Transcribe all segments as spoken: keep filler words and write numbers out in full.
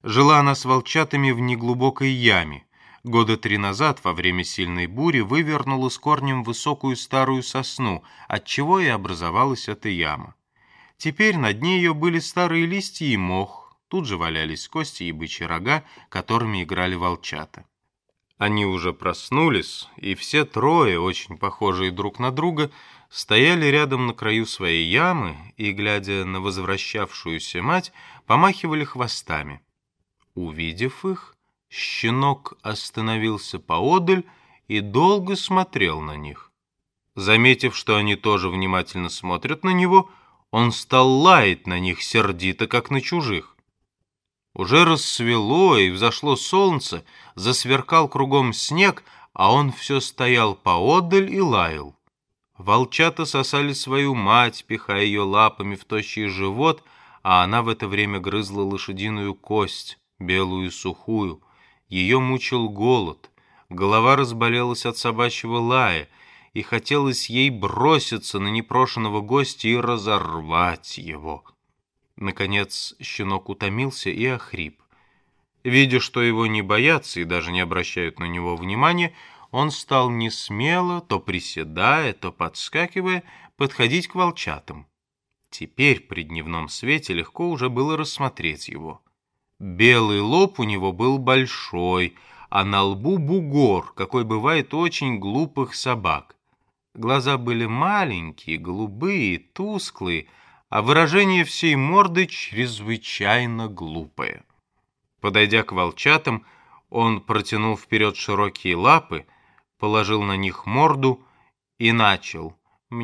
Жила она с волчатами в неглубокой яме. Года три назад, во время сильной бури, вывернула с корнем высокую старую сосну, отчего и образовалась эта яма. Теперь на дне ее были старые листья и мох, тут же валялись кости и бычьи рога, которыми играли волчата. Они уже проснулись, и все трое, очень похожие друг на друга, стояли рядом на краю своей ямы и, глядя на возвращавшуюся мать, помахивали хвостами. Увидев их, щенок остановился поодаль и долго смотрел на них. Заметив, что они тоже внимательно смотрят на него, он стал лаять на них сердито, как на чужих. Уже рассвело и взошло солнце, засверкал кругом снег, а он все стоял поодаль и лаял. Волчата сосали свою мать, пихая ее лапами в тощий живот, а она в это время грызла лошадиную кость, белую и сухую. Ее мучил голод, голова разболелась от собачьего лая, и хотелось ей броситься на непрошенного гостя и разорвать его. Наконец щенок утомился и охрип. Видя, что его не боятся и даже не обращают на него внимания, он стал несмело, то приседая, то подскакивая, подходить к волчатам. Теперь при дневном свете легко уже было рассмотреть его. Белый лоб у него был большой, а на лбу бугор, какой бывает у очень глупых собак. Глаза были маленькие, голубые, тусклые, а выражение всей морды чрезвычайно глупое. Подойдя к волчатам, он протянул вперед широкие лапы, положил на них морду и начал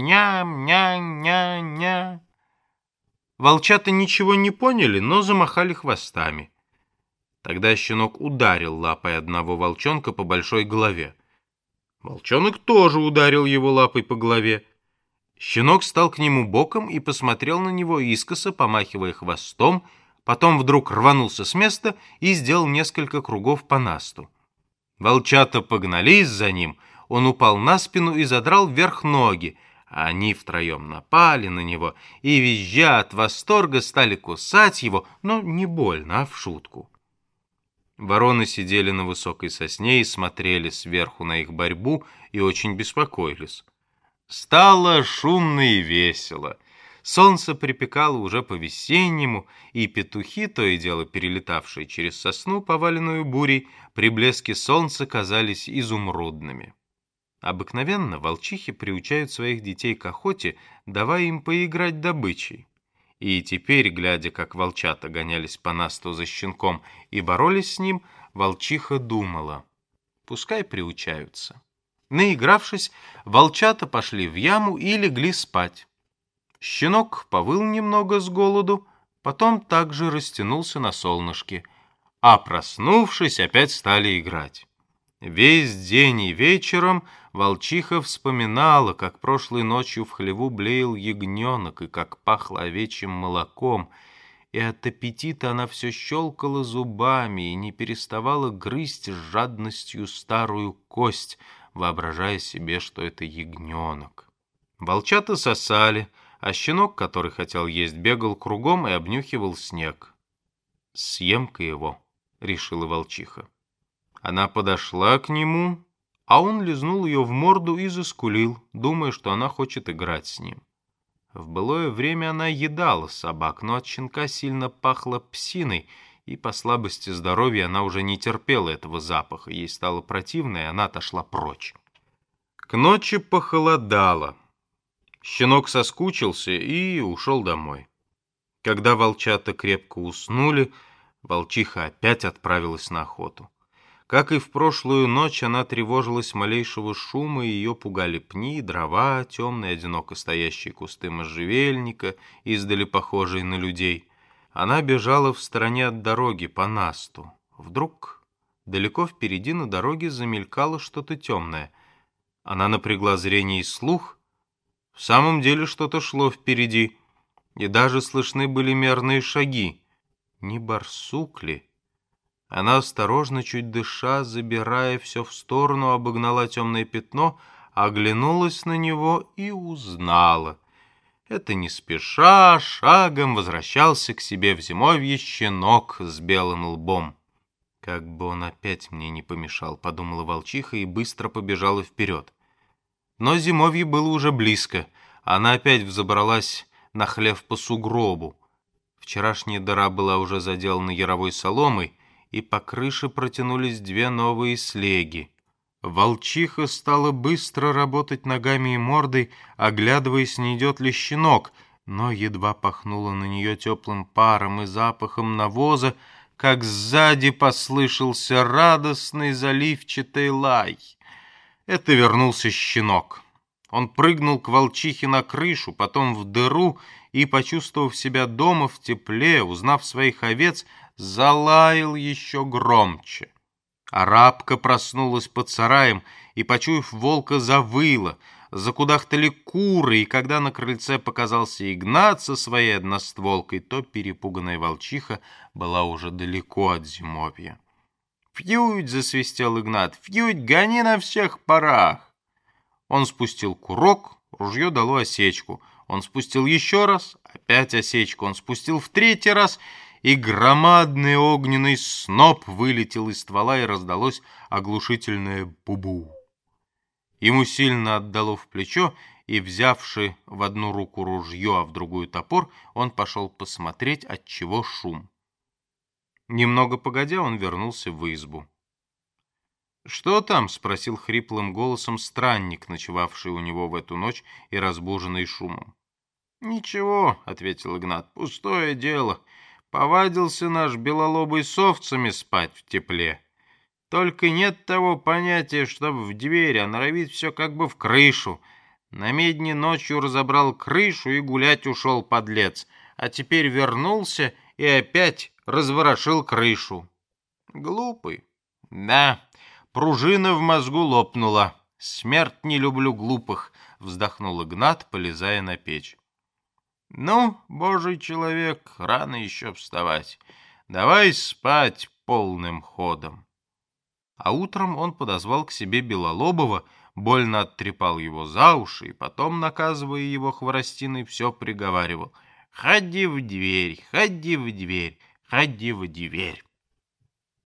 «мня-мня-ня-ня». Волчата ничего не поняли, но замахали хвостами. Тогда щенок ударил лапой одного волчонка по большой голове. Волчонок тоже ударил его лапой по голове. Щенок стал к нему боком и посмотрел на него искоса, помахивая хвостом, потом вдруг рванулся с места и сделал несколько кругов по насту. Волчата погнались за ним, он упал на спину и задрал вверх ноги, а они втроем напали на него и, визжа от восторга, стали кусать его, но не больно, а в шутку. Вороны сидели на высокой сосне и смотрели сверху на их борьбу и очень беспокоились. Стало шумно и весело. Солнце припекало уже по-весеннему, и петухи, то и дело перелетавшие через сосну, поваленную бурей, при блеске солнца казались изумрудными. Обыкновенно волчихи приучают своих детей к охоте, давая им поиграть добычей. И теперь, глядя, как волчата гонялись по насту за щенком и боролись с ним, волчиха думала: пускай приучаются. Наигравшись, волчата пошли в яму и легли спать. Щенок повыл немного с голоду, потом также растянулся на солнышке, а проснувшись, опять стали играть. Весь день и вечером волчиха вспоминала, как прошлой ночью в хлеву блеял ягненок и как пахло овечьим молоком, и от аппетита она все щелкала зубами и не переставала грызть с жадностью старую кость, воображая себе, что это ягненок. Волчата сосали, а щенок, который хотел есть, бегал кругом и обнюхивал снег. «Съем-ка его», — решила волчиха. Она подошла к нему, а он лизнул ее в морду и заскулил, думая, что она хочет играть с ним. В былое время она едала собак, но от щенка сильно пахло псиной, и по слабости здоровья она уже не терпела этого запаха, ей стало противно, и она отошла прочь. К ночи похолодало. Щенок соскучился и ушел домой. Когда волчата крепко уснули, волчиха опять отправилась на охоту. Как и в прошлую ночь, она тревожилась малейшего шума, и ее пугали пни, дрова, темные одиноко стоящие кусты можжевельника, издали похожие на людей. Она бежала в стороне от дороги по насту. Вдруг далеко впереди на дороге замелькало что-то темное. Она напрягла зрение и слух. В самом деле что-то шло впереди, и даже слышны были мерные шаги. Не барсук ли? Она осторожно, чуть дыша, забирая все в сторону, обогнала темное пятно, оглянулась на него и узнала. Это не спеша, шагом возвращался к себе в зимовье щенок с белым лбом. «Как бы он опять мне не помешал», — подумала волчиха и быстро побежала вперед. Но зимовье было уже близко. Она опять взобралась на хлев по сугробу. Вчерашняя дыра была уже заделана яровой соломой, и по крыше протянулись две новые слеги. Волчиха стала быстро работать ногами и мордой, оглядываясь, не идет ли щенок, но едва пахнуло на нее теплым паром и запахом навоза, как сзади послышался радостный заливчатый лай. Это вернулся щенок. Он прыгнул к волчихе на крышу, потом в дыру и, почувствовав себя дома в тепле, узнав своих овец, залаял еще громче. Арабка проснулась под сараем и, почуяв волка, завыла. Закудахтали куры, и когда на крыльце показался Игнат со своей одностволкой, то перепуганная волчиха была уже далеко от зимовья. «Фьють!» — засвистел Игнат. «Фьють! Гони на всех парах!» Он спустил курок, ружье дало осечку. Он спустил еще раз, опять осечку. Он спустил в третий раз, и громадный огненный сноп вылетел из ствола, и раздалось оглушительное бу-бу. Ему сильно отдало в плечо, и, взявши в одну руку ружье, а в другую топор, он пошел посмотреть, отчего шум. Немного погодя, он вернулся в избу. «Что там?» — спросил хриплым голосом странник, ночевавший у него в эту ночь и разбуженный шумом. «Ничего», — ответил Игнат, — «пустое дело. Повадился наш белолобый с овцами спать в тепле. Только нет того понятия, чтобы в дверь, а норовит все как бы в крышу. На медне ночью разобрал крышу и гулять ушел подлец, а теперь вернулся и опять разворошил крышу. Глупый. Да, пружина в мозгу лопнула. Смерть не люблю глупых», — вздохнул Игнат, полезая на печь. «Ну, божий человек, рано еще вставать. Давай спать полным ходом». А утром он подозвал к себе Белолобова, больно оттрепал его за уши и потом, наказывая его хворостиной, все приговаривал: «Ходи в дверь, ходи в дверь, ходи в дверь».